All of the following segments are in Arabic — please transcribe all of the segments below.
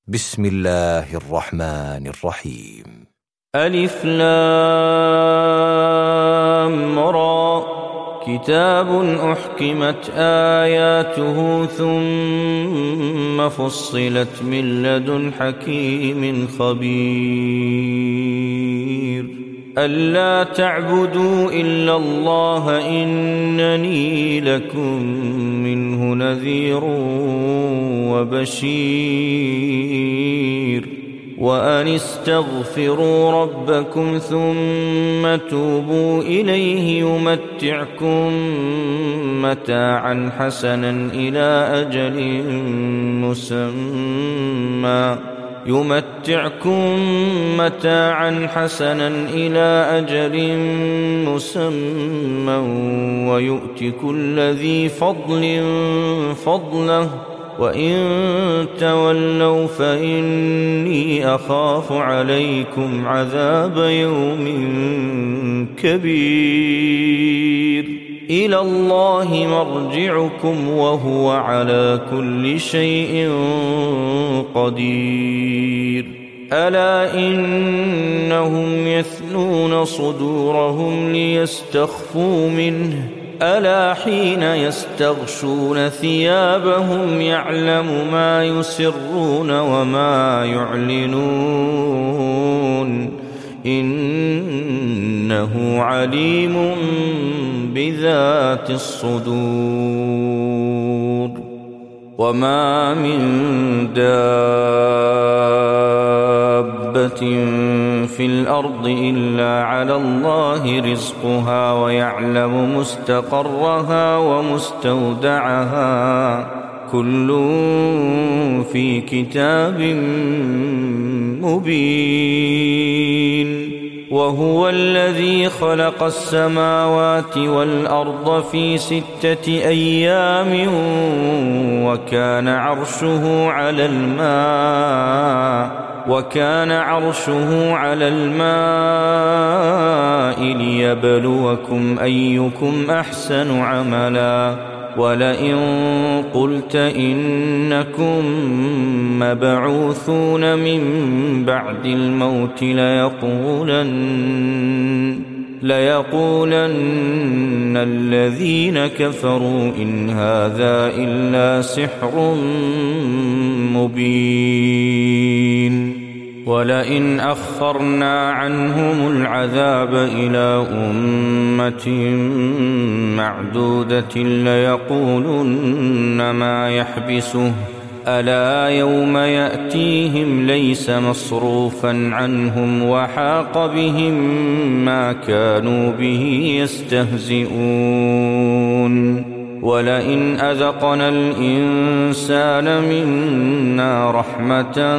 بسم الله الرحمن الرحيم. ألف لام را، كتاب أحكمت آياته ثم فصلت من لدن حكيم خبير. ألا تعبدوا إلا الله إنني لكم منه نذير وبشير. وأن استغفروا ربكم ثم توبوا إليه يمتعكم متاعا حسنا إلى أجل مسمى ويؤت كل ذي فضل فضله، وإن تولوا فإني أخاف عليكم عذاب يوم كبير. إلى الله مرجعكم وهو على كل شيء قدير. ألا إنهم يثنون صدورهم ليستخفوا منه، ألا حين يستغشون ثيابهم يعلم ما يسرون وما يعلنون، إنه عليم بذات الصدور. وما من دابة في الأرض إلا على الله رزقها ويعلم مستقرها ومستودعها، كل في كتاب مبين. وهو الذي خلق السماوات والأرض في 6 أيام وكان عرشه على الماء ليبلوكم أيكم أحسن عملا. ولئن قلت إنكم مبعوثون من بعد الموت ليقولن الذين كفروا إن هذا إلا سحر مبين. ولئن أخرنا عنهم العذاب إلى أمة معدودة ليقولن ما يحبسه، ألا يوم يأتيهم ليس مصروفا عنهم وحاق بهم ما كانوا به يستهزئون. ولئن أذقنا الإنسان منا رحمة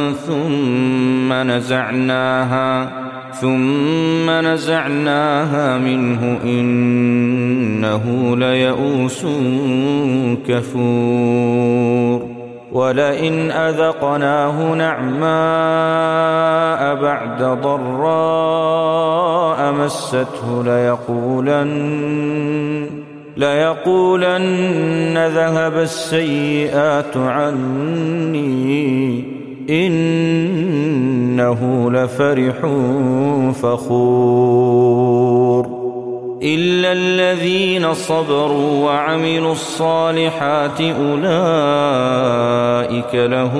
ثم نزعناها منه إنه ليئوس كفور. ولئن أذقناه نعماء بعد ضراء مسته ليقولن ذهب السيئات عني إنه لفرح فخور. إلا الذين صبروا وعملوا الصالحات أولئك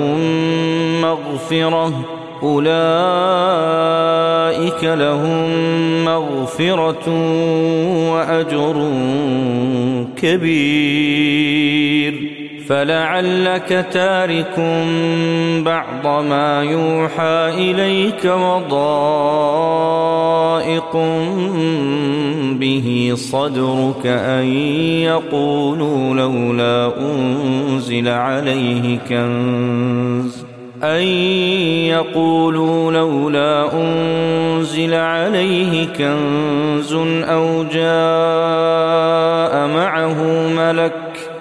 لهم مغفرة وأجر كبير. فلعلك تارك بعض ما يوحى إليك وضائق به صدرك أن يقولوا لولا أنزل عليه كنز أو جاء معه ملك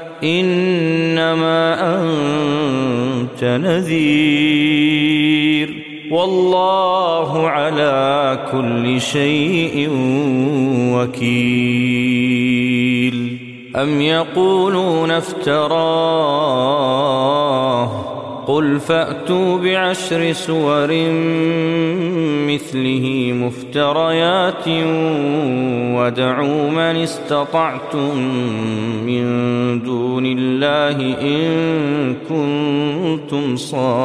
إنما أنت نذير والله على كل شيء وكيل. أم يقولون افتراه قل فأتوا ب10 سور مثله مفتريات وادعوا من استطعتم من دون الله إن كنتم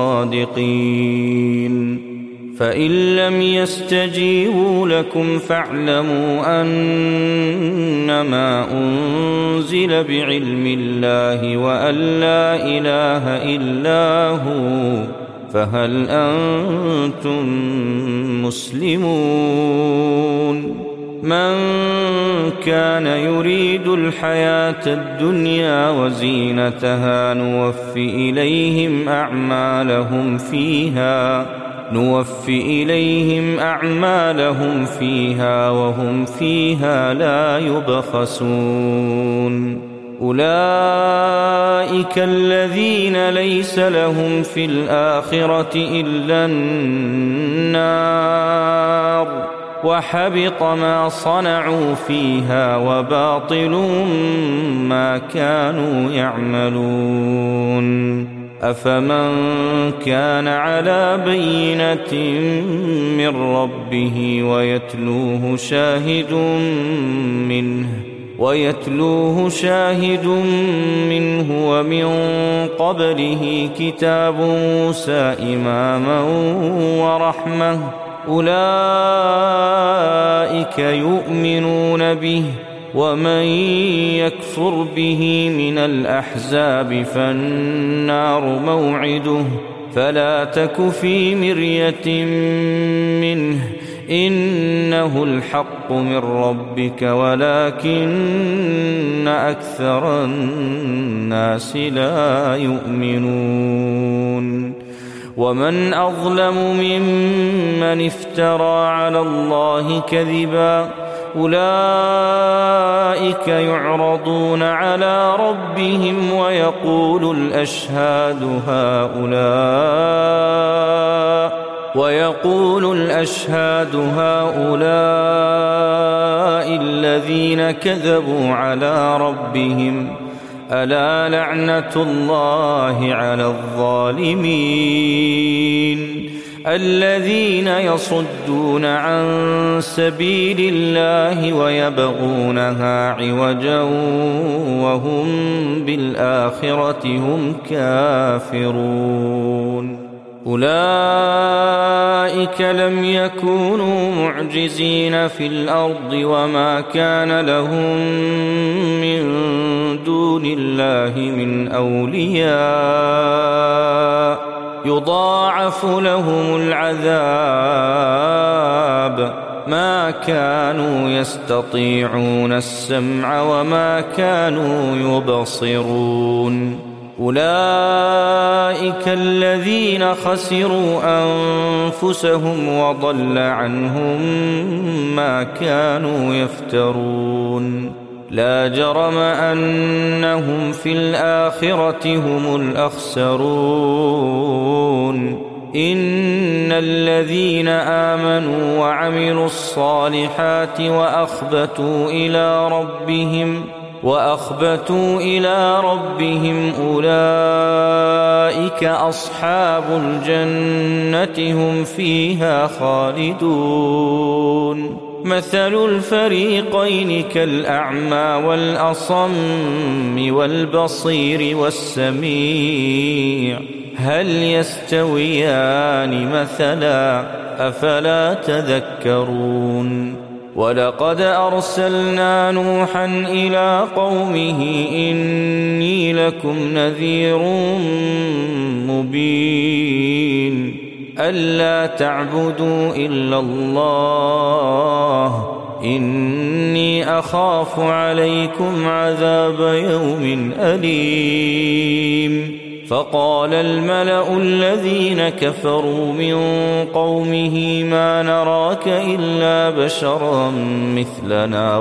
صادقين فإن لم يستجيبوا لكم فاعلموا أنما أنزل بعلم الله وأن لا إله إلا هو فهل أنتم مسلمون من كان يريد الحياة الدنيا وزينتها نوفي إليهم أعمالهم فيها وهم فيها لا يبخسون أولئك الذين ليس لهم في الآخرة إلا النار وحبط ما صنعوا فيها وباطل ما كانوا يعملون أفمن كان على بينة من ربه ويتلوه شاهد منه ومن قبله كتاب موسى إماما ورحمة أولئك يؤمنون به ومن يكفر به من الأحزاب فالنار موعده فلا تك في مرية منه إنه الحق من ربك ولكن أكثر الناس لا يؤمنون ومن أظلم ممن افترى على الله كذبا أولئك يعرضون على ربهم ويقول الأشهاد هؤلاء الذين كذبوا على ربهم ألا لعنة الله على الظالمين الذين يصدون عن سبيل الله ويبغونها عوجا وهم بالآخرة هم كافرون أولئك لم يكونوا معجزين في الأرض وما كان لهم من دون الله من أولياء يضاعف لهم العذاب ما كانوا يستطيعون السمع وما كانوا يبصرون أولئك الذين خسروا أنفسهم وضل عنهم ما كانوا يفترون لا جرم أنهم في الآخرة هم الأخسرون إن الذين آمنوا وعملوا الصالحات وأخبتوا إلى ربهم أولئك أصحاب الجنة هم فيها خالدون مثل الفريقين كالأعمى والأصم والبصير والسميع هل يستويان مثلا أفلا تذكرون ولقد أرسلنا نوحا إلى قومه إني لكم نذير مبين ألا تعبدوا إلا الله إني أخاف عليكم عذاب يوم أليم فقال الملأ الذين كفروا من قومه ما نراك إلا بشرا مثلنا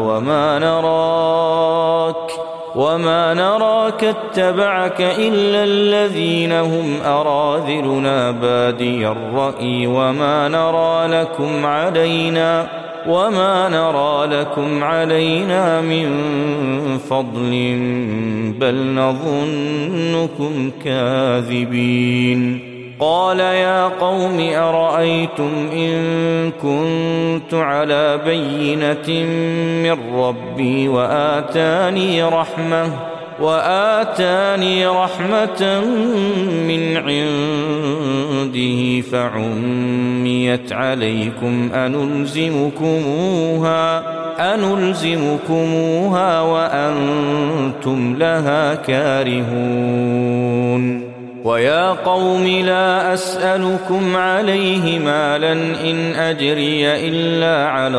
وما نراك اتبعك إلا الذين هم أراذلنا بادي الرأي وما نرى وما نرى لكم علينا من فضل بل نظنكم كاذبين. قال يا قوم أرأيتم إن كنت على بينة من ربي وآتاني رحمة من عنده فعميت عليكم أنلزمكموها وأنتم لها كارهون. ويا قوم لا أسألكم عليه مالا إن أجري إلا على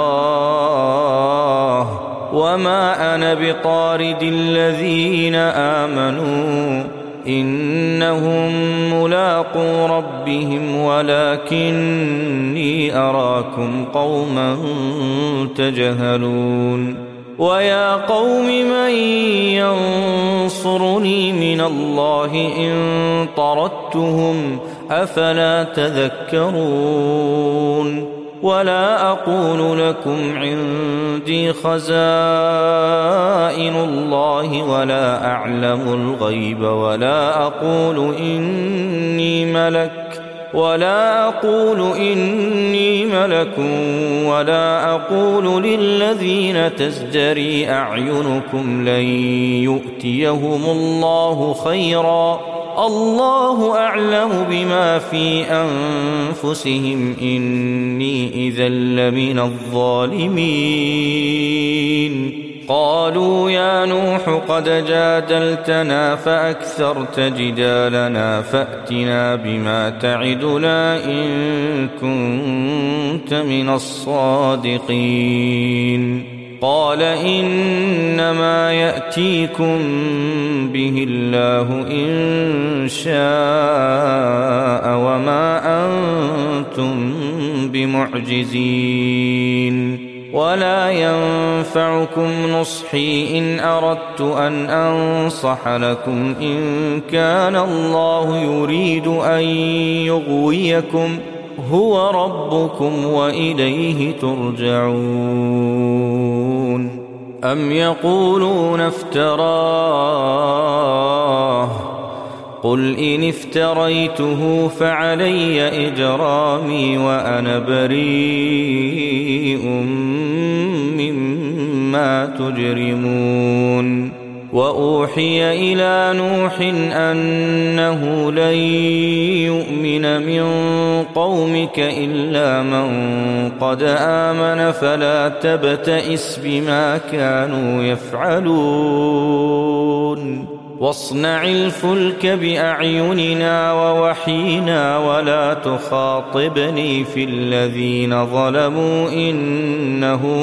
الله وما أنا بطارد الذين آمنوا إنهم ملاقو ربهم ولكني أراكم قوما تجهلون. ويا قوم من ينصرني من الله إن طردتهم أفلا تذكرون. ولا أقول لكم عندي خزائن الله ولا أعلم الغيب ولا أقول إني ملك ولا أقول للذين تزدري أعينكم لن يؤتيهم الله خيرا الله أعلم بما في أنفسهم إني إذا لمن الظالمين. قالوا يا نوح قد جادلتنا فأكثرت جدالنا فأتنا بما تعدنا إن كنت من الصادقين. قال إنما يأتيكم به الله إن شاء وما أنتم بمعجزين. ولا ينفعكم نصحي إن أردت أن أنصح لكم إن كان الله يريد أن يغويكم هو ربكم وإليه ترجعون. أم يقولون افتراه قل إن افتريته فعلي إجرامي وأنا بريء مما تجرمون. وأوحي إلى نوح أنه لن يؤمن من قومك إلا من قد آمن فلا تبتئس بما كانوا يفعلون. واصنع الفلك بأعيننا ووحينا ولا تخاطبني في الذين ظلموا إنهم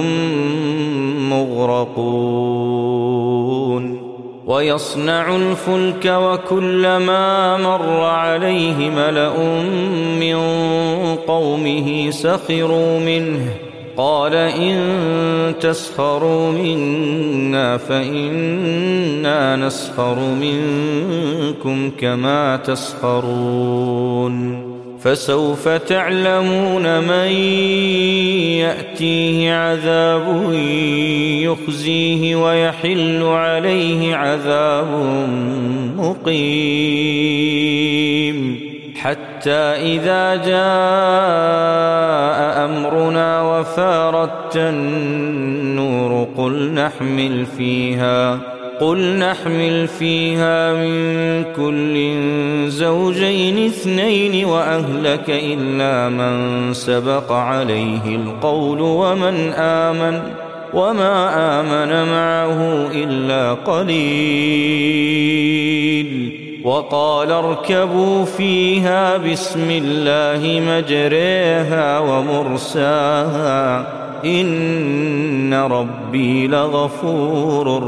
مغرقون. ويصنع الفلك وكلما مر عليه ملأ من قومه سخروا منه قال إن تسخروا منا فإنا نسخر منكم كما تسخرون. فسوف تعلمون من يأتيه عذاب يخزيه ويحل عليه عذاب مقيم. حتى إذا جاء أمرنا وفارت النور قل نحمل فيها من كل زوجين اثنين وأهلك إلا من سبق عليه القول وما آمن معه إلا قليل. وقال اركبوا فيها بسم الله مجريها ومرساها إن ربي لغفور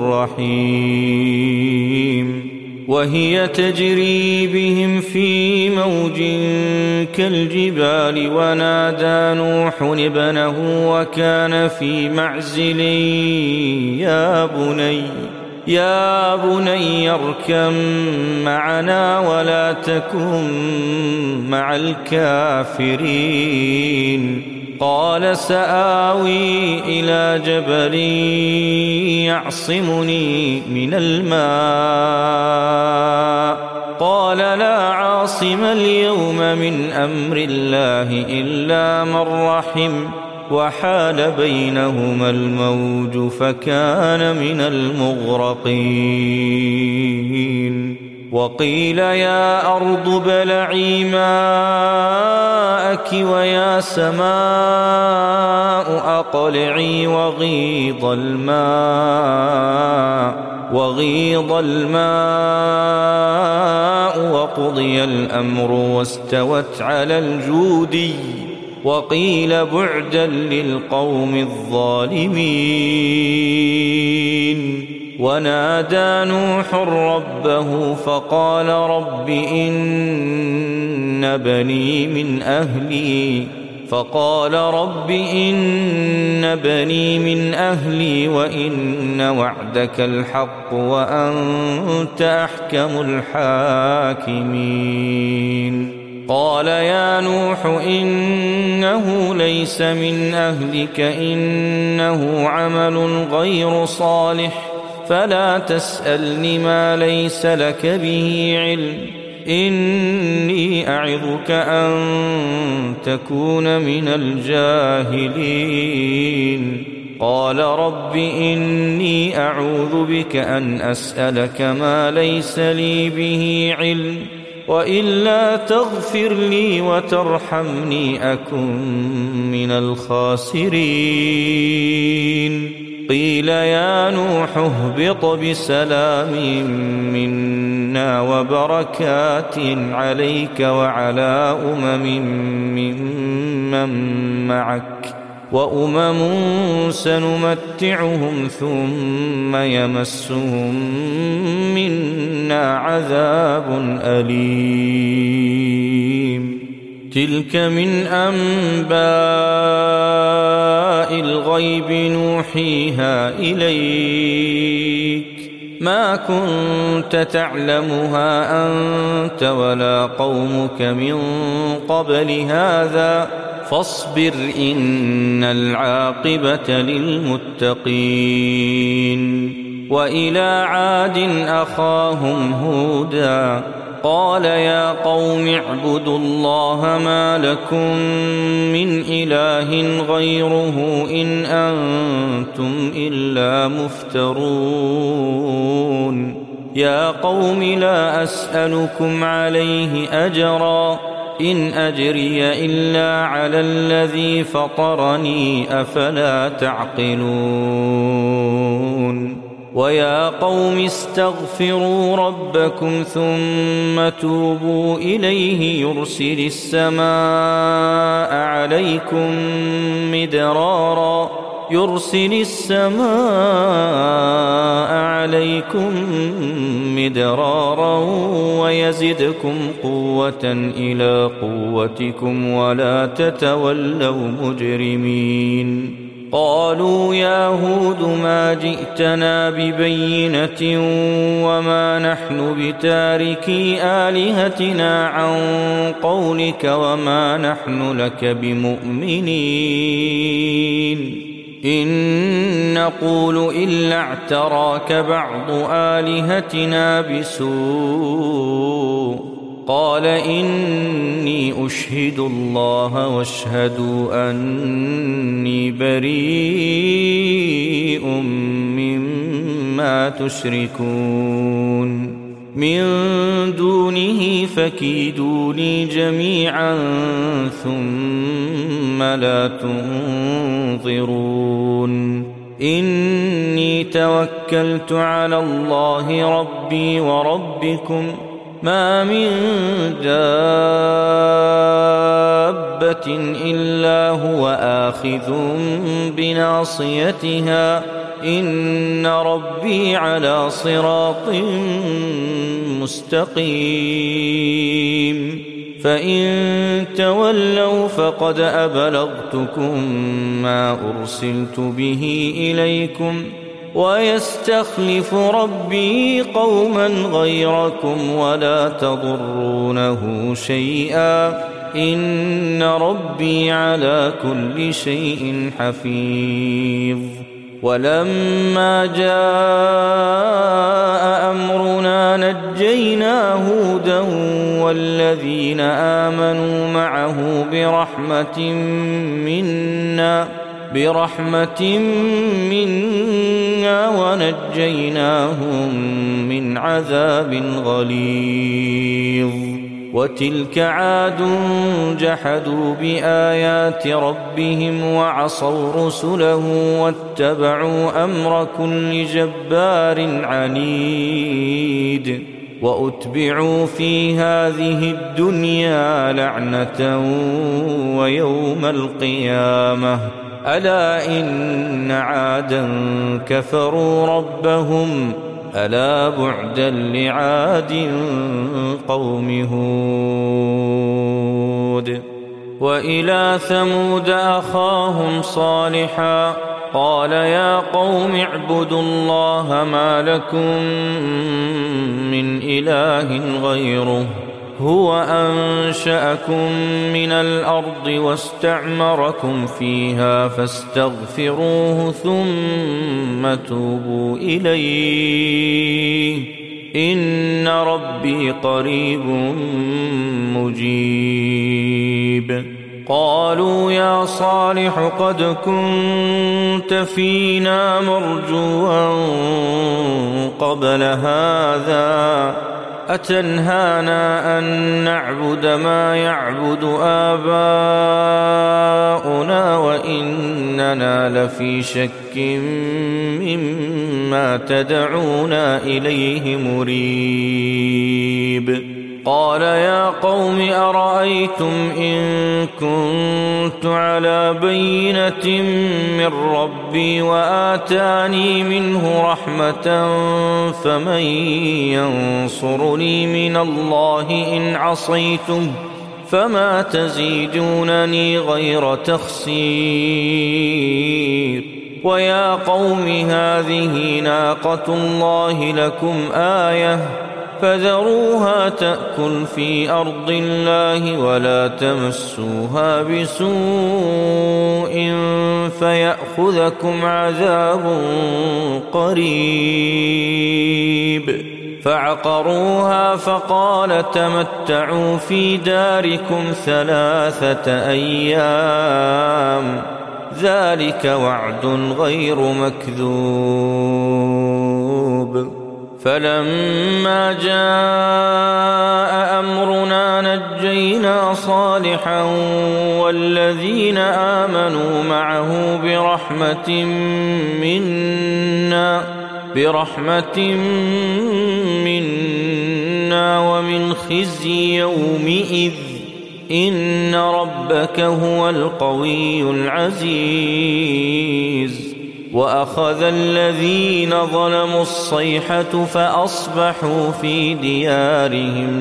رحيم. وهي تجري بهم في موج كالجبال ونادى نوح ابنه وكان في معزل يا بني اركب معنا ولا تكن مع الكافرين قال سآوي إلى جبل يعصمني من الماء قال لا عاصم اليوم من أمر الله إلا من رحم وحال بينهما الموج فكان من المغرقين وقيل يا أرض ابلعي ماءك ويا سماء أقلعي وغيض الماء وقضي الأمر واستوت على الجودي وقيل بعدا للقوم الظالمين ونادى نوح ربه فقال رب إن بني من أهلي وإن وعدك الحق وأنت أحكم الحاكمين قال يا نوح إنه ليس من أهلك إنه عمل غير صالح فلا تسألني ما ليس لك به علم إني أعظك أن تكون من الجاهلين قال رب إني أعوذ بك أن أسألك ما ليس لي به علم وإلا تغفر لي وترحمني أكن من الخاسرين قيل يا نوح اهبط بسلام منا وبركات عليك وعلى ممن معك وأمم سنمتعهم ثم يمسهم منا عذاب أليم تلك من أنباء الغيب نوحيها إليك ما كنت تعلمها أنت ولا قومك من قبل هذا فاصبر إن العاقبة للمتقين وإلى عاد أخاهم هودا قال يا قوم اعبدوا الله ما لكم من إله غيره إن أنتم إلا مفترون يا قوم لا أسألكم عليه أجرا إن أجري إلا على الذي فطرني أفلا تعقلون ويا قوم استغفروا ربكم ثم توبوا إليه يرسل السماء عليكم مدرارا ويزدكم قوة إلى قوتكم ولا تتولوا مجرمين قالوا يا هود ما جئتنا ببينة وما نحن بتاركي آلهتنا عن قولك وما نحن لك بمؤمنين إن نقول إلا اعتراك بعض آلهتنا بسوء قال إني أشهد الله واشهدوا أني بريء مما تشركون من دونه فكيدوني جميعا ثم لا تنظرون إني توكلت على الله ربي وربكم ما من دابة إلا هو آخذ بناصيتها إن ربي على صراط مستقيم فإن تولوا فقد أبلغتكم ما أرسلت به إليكم ويستخلف ربي قوما غيركم ولا تضرونه شيئا إن ربي على كل شيء حفيظ. ولما جاء أمرنا نجينا هودا والذين آمنوا معه برحمة منا ونجيناهم من عذاب غليظ. وتلك عاد جحدوا بآيات ربهم وعصوا رسله واتبعوا أمر كل جبار عنيد. وأتبعوا في هذه الدنيا لعنة ويوم القيامة ألا إن عادا كفروا ربهم ألا بعدا لعاد قوم هود. وإلى ثمود أخاهم صالحا قال يا قوم اعبدوا الله ما لكم من إله غيره هو أنشأكم من الأرض واستعمركم فيها فاستغفروه ثم توبوا إليه إن ربي قريب مجيب. قالوا يا صالح قد كنت فينا مرجوا قبل هذا أتنهانا أن نعبد ما يعبد آباؤنا وإننا لفي شك مما تدعونا إليه مريب. قال يا قوم أرأيتم إن كنت على بينة من ربي وآتاني منه رحمة فمن ينصرني من الله إن عصيته فما تزيدونني غير تخسير. ويا قوم هذه ناقة الله لكم آية فذروها تأكل في أرض الله ولا تمسوها بسوء فيأخذكم عذاب قريب. فعقروها فقال تمتعوا في داركم 3 أيام ذلك وعد غير مكذوب. فلما جاء أمرنا نجينا صالحا والذين آمنوا معه برحمة منا ومن خزي يومئذ إن ربك هو القوي العزيز. وأخذ الذين ظلموا الصيحة فأصبحوا في ديارهم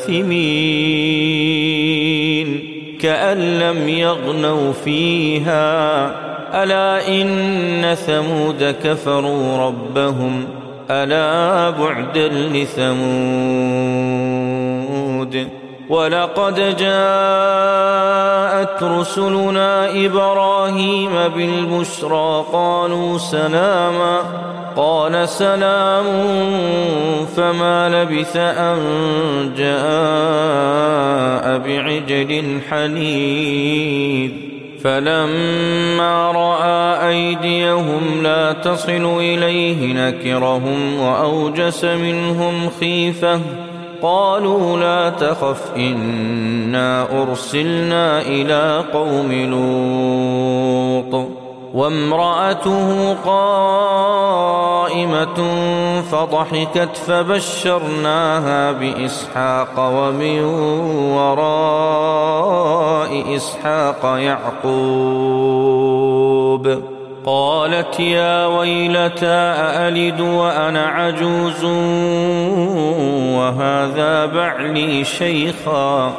جاثمين كأن لم يغنوا فيها ألا إن ثمود كفروا ربهم ألا بعدا لثمود. ولقد جاءت رسلنا إبراهيم بالبشرى قالوا سلاما قال سلام فما لبث أن جاء بعجل حنيذ. فلما رأى أيديهم لا تصل إليه نكرهم وأوجس منهم خيفة قالوا لا تخف إنا أرسلنا إلى قوم لوط. وامرأته قائمة فضحكت فبشرناها بإسحاق ومن وراء إسحاق يعقوب. قالت يا ويلتى أألد وأنا عجوز وهذا بعلي شيخا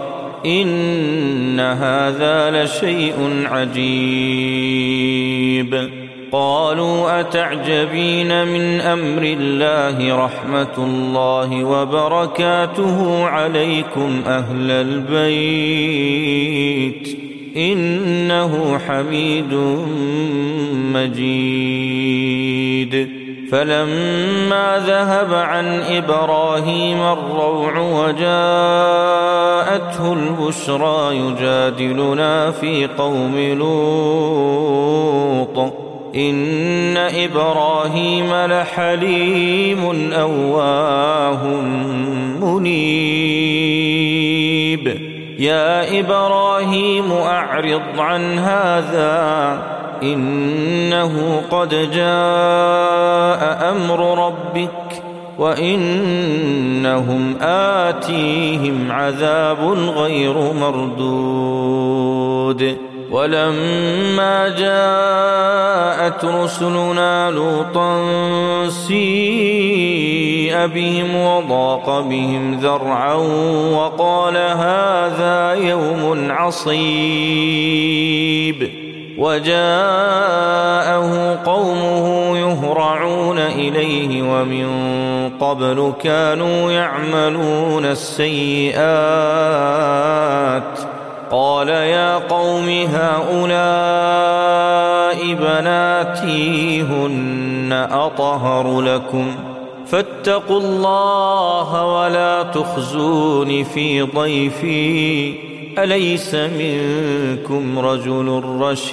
إن هذا لشيء عجيب. قالوا أتعجبين من أمر الله رحمة الله وبركاته عليكم أهل البيت إنه حميد مجيد فلما ذهب عن إبراهيم الروع وجاءته البشرى يجادلنا في قوم لوط إن إبراهيم لحليم أواه منيب يا إبراهيم أعرض عن هذا إنه قد جاء أمر ربك وإنهم آتيهم عذاب غير مردود ولما جاءت رسلنا لوطا سيء بهم وضاق بهم ذرعا وقال هذا يوم عصيب وجاءه قومه يهرعون إليه ومن قبل كانوا يعملون السيئات قال يا قوم هؤلاء بناتي هن أطهر لكم فاتقوا الله ولا تخزون في ضيفي أليس منكم رجل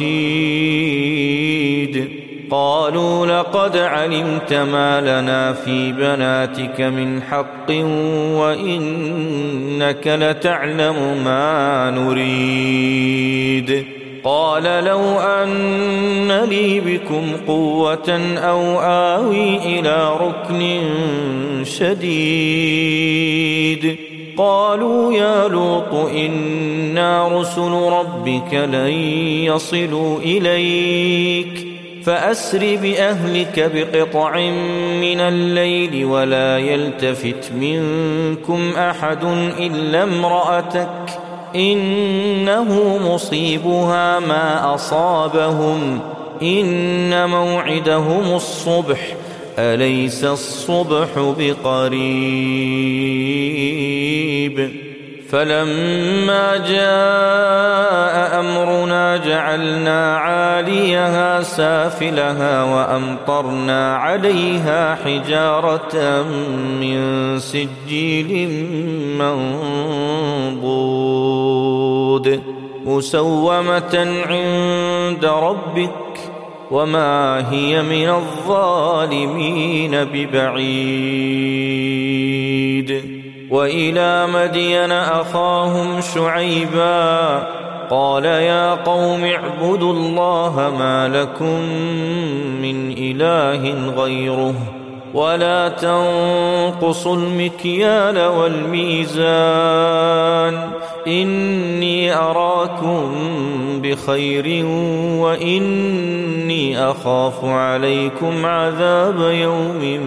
رشيد قالوا لقد علمت ما لنا في بناتك من حق وإنك لتعلم ما نريد قال لو أن لي بكم قوة أو آوي إلى ركن شديد قالوا يا لوط إنا رسل ربك لن يصلوا إليك فأسر بأهلك بقطع من الليل ولا يلتفت منكم أحد إلا امرأتك إنه مصيبها ما أصابهم إن موعدهم الصبح أليس الصبح بقريب فلما جاء أمرنا جعلنا عاليها سافلها وأمطرنا عليها حجارة من سجيل منضود مسومة عند ربك وما هي من الظالمين ببعيد وإلى مدين أخاهم شعيبا قال يا قوم اعبدوا الله ما لكم من إله غيره ولا تنقصوا المكيال والميزان إني أراكم بخير وإني أخاف عليكم عذاب يوم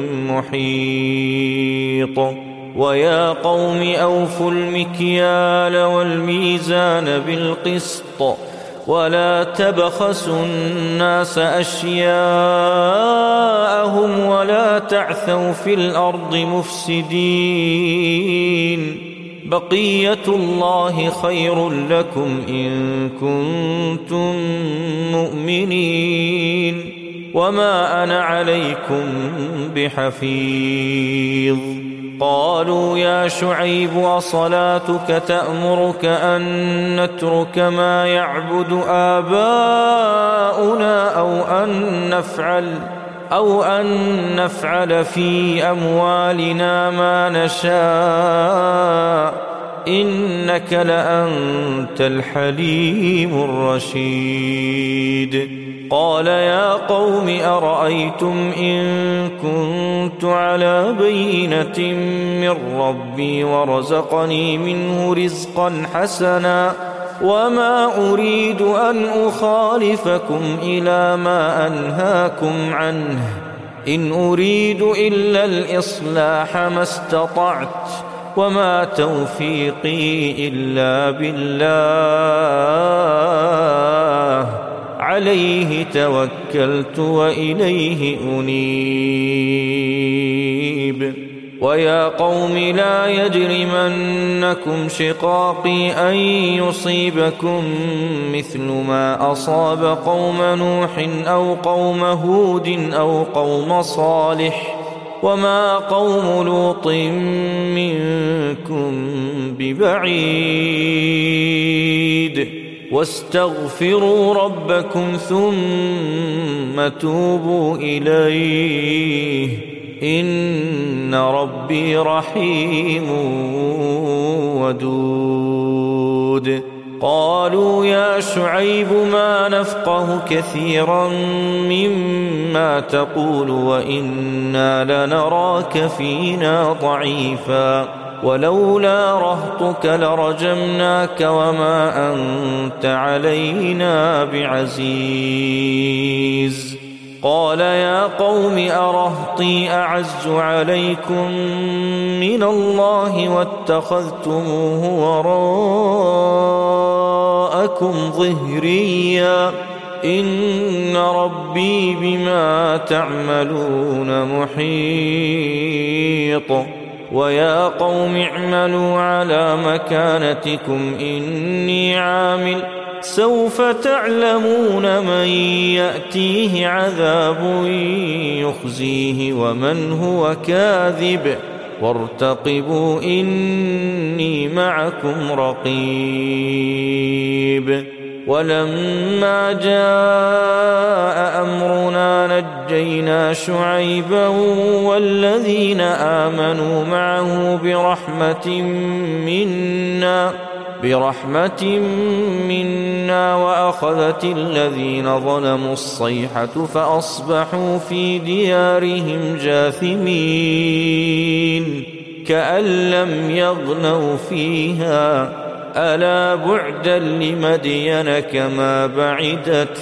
محيط ويا قوم أوفوا المكيال والميزان بالقسط ولا تبخسوا الناس أشياءهم ولا تعثوا في الأرض مفسدين بقية الله خير لكم إن كنتم مؤمنين وما أنا عليكم بحفيظ قالوا يا شعيب أصلاتك تأمرك أن نترك ما يعبد آباؤنا أو أن نفعل في أموالنا ما نشاء إنك لأنت الحليم الرشيد قال يا قوم أرأيتم إن كنت على بينة من ربي ورزقني منه رزقا حسنا وما أريد أن أخالفكم إلى ما أنهاكم عنه إن أريد إلا الإصلاح ما استطعت وما توفيقي إلا بالله عليه توكلت وإليه أنيب ويا قوم لا يجرمنكم شقاقي أن يصيبكم مثل ما أصاب قوم نوح أو قوم هود أو قوم صالح وما قوم لوط منكم ببعيد واستغفروا ربكم ثم توبوا إليه إن ربي رحيم ودود قالوا يا شعيب ما نفقه كثيرا مما تقول وإنا لنراك فينا ضعيفا ولولا رهطك لرجمناك وما أنت علينا بعزيز قال يا قوم أرهطي أعز عليكم من الله واتخذتموه وراءكم ظهريا إن ربي بما تعملون محيط ويا قوم اعملوا على مكانتكم إني عامل سوف تعلمون من يأتيه عذاب يخزيه ومن هو كاذب وارتقبوا إني معكم رقيب ولما جاء أمرنا نجينا شعيبا والذين آمنوا معه برحمة منا وأخذت الذين ظلموا الصيحة فأصبحوا في ديارهم جاثمين كأن لم يغنوا فيها ألا بعدا لمدين كما بعدت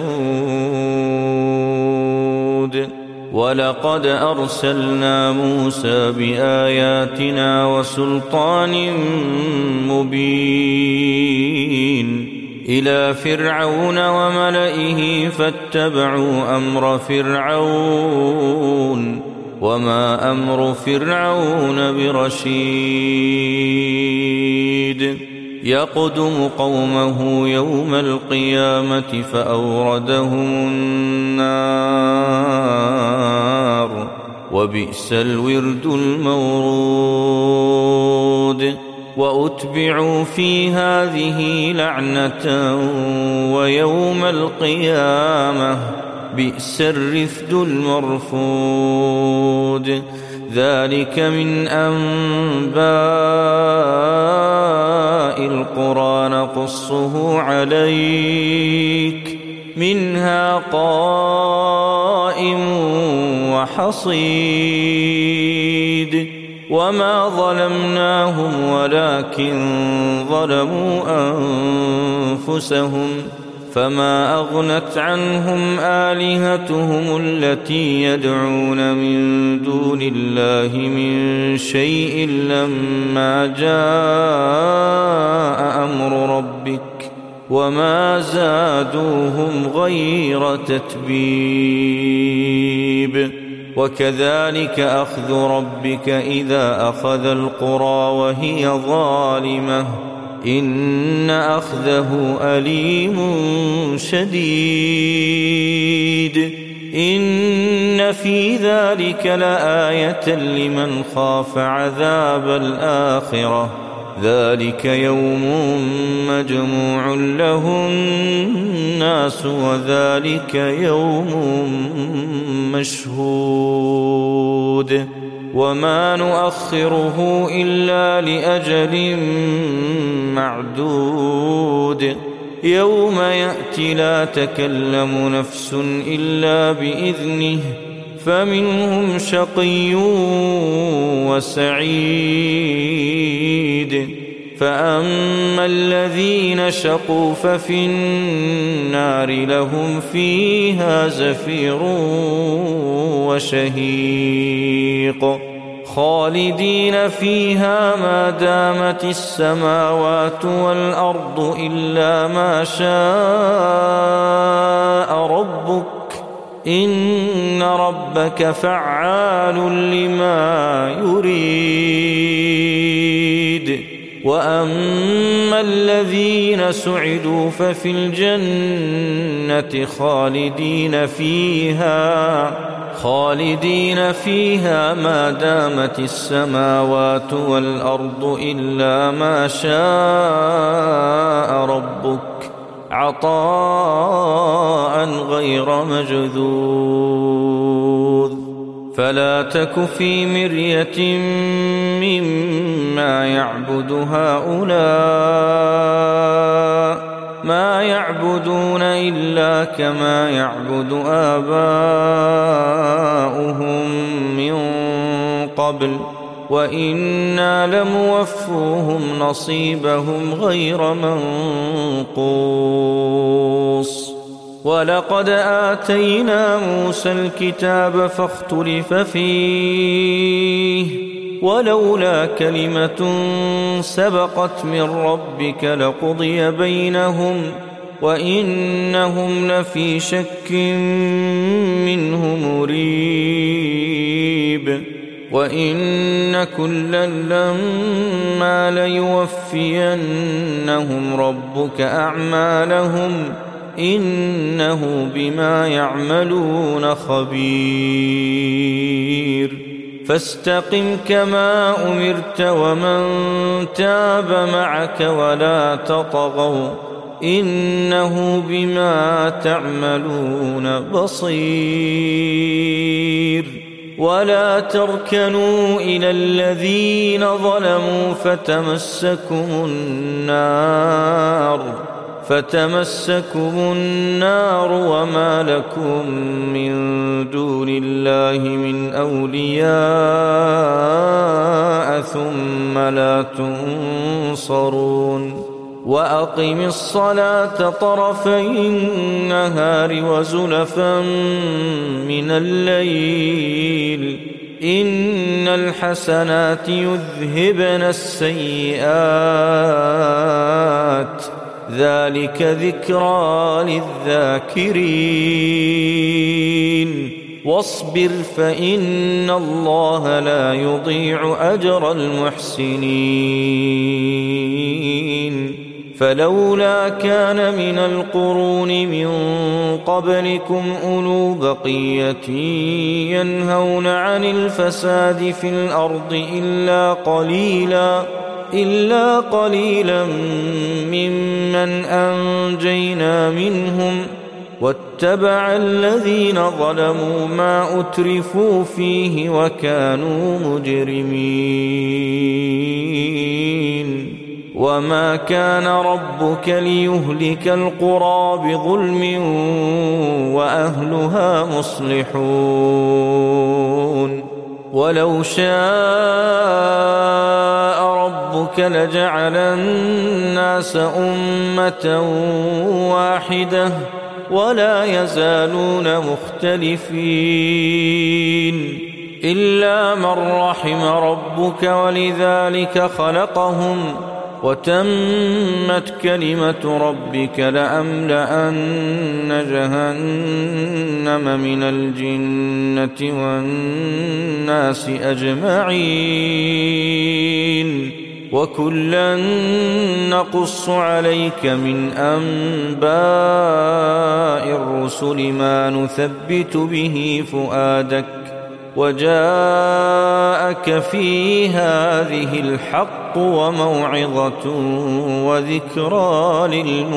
ثمود ولقد أرسلنا موسى بآياتنا وسلطان مبين إلى فرعون وملئه فاتبعوا أمر فرعون وما أمر فرعون برشيد يقدم قومه يوم القيامة فأوردهم النار وبئس الورد المورود وأتبعوا في هذه لعنة ويوم القيامة بئس الرفد المرفود ذلك من أنباء القرى نقصه عليك منها قائم وحصيد وما ظلمناهم ولكن ظلموا أنفسهم فما أغنت عنهم آلهتهم التي يدعون من دون الله من شيء لما جاء أمر ربك وما زادوهم غير تتبيب وكذلك أخذ ربك إذا أخذ القرى وهي ظالمة إن أخذه أليم شديد إن في ذلك لآية لمن خاف عذاب الآخرة ذلك يوم مجموع له الناس وذلك يوم مشهود وما نؤخره إلا لأجل معدود يوم يأتي لا تكلم نفس إلا بإذنه فمنهم شقي وسعيد فأما الذين شقوا ففي النار لهم فيها زفير وشهيق خالدين فيها ما دامت السماوات والأرض إلا ما شاء ربك إن ربك فعال لما يريد. وأما الذين سعدوا ففي الجنة خالدين فيها ما دامت السماوات والأرض إلا ما شاء ربك عطاء غير مجذوذ. فلا تك في مرية مما يعبد هؤلاء ما يعبدون إلا كما يعبد آباؤهم من قبل وإنا لموفوهم نصيبهم غير منقوص. ولقد آتينا موسى الكتاب فاختلف فيه ولولا كلمة سبقت من ربك لقضي بينهم وإنهم لفي شك منه مريب. وإن كلا لما ليوفينهم ربك أعمالهم إنه بما يعملون خبير. فاستقم كما أمرت ومن تاب معك ولا تطغوا إنه بما تعملون بصير. ولا تركنوا إلى الذين ظلموا فتمسكم النار وما لكم من دون الله من أولياء ثم لا تنصرون. وأقم الصلاة طرفي النهار وزلفا من الليل إن الحسنات يذهبن السيئات ذلك ذكرى للذاكرين. واصبر فإن الله لا يضيع أجر المحسنين. فلولا كان من القرون من قبلكم أولو بقية ينهون عن الفساد في الأرض إلا قليلا ممن أنجينا منهم واتبع الذين ظلموا ما أترفوا فيه وكانوا مجرمين. وما كان ربك ليهلك القرى بظلم وأهلها مصلحون. ولو شاء ربك لجعل الناس أمة واحدة ولا يزالون مختلفين إلا من رحم ربك ولذلك خلقهم وتمت كلمة ربك لأملأن جهنم من الجنة والناس أجمعين. وكلا نقص عليك من أنباء الرسل ما نثبت به فؤادك وجاءك في هذه الحق وموعظة وذكرى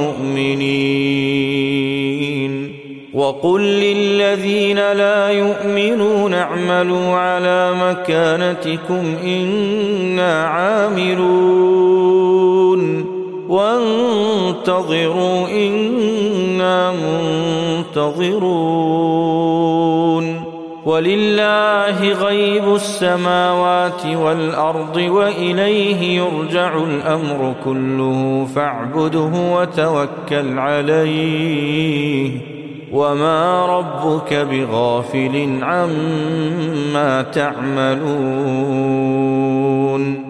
للمؤمنين. وقل للذين لا يؤمنون اعملوا على مكانتكم إنا عاملون وانتظروا إنا منتظرون. ولله غيب السماوات والأرض وإليه يرجع الأمر كله فاعبده وتوكل عليه وما ربك بغافل عما تعملون